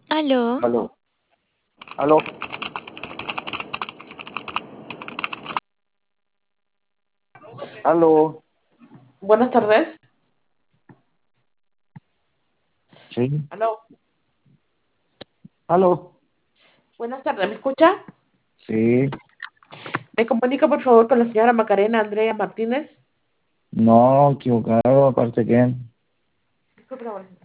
Aló, Aló, aló, aló, Buenas tardes. sí, Aló. aló, Buenas tardes. ¿Me escucha? sí, Me comunica por favor con la señora Macarena Andrea Martínez. no, equivocado, aparte que, Disculpe,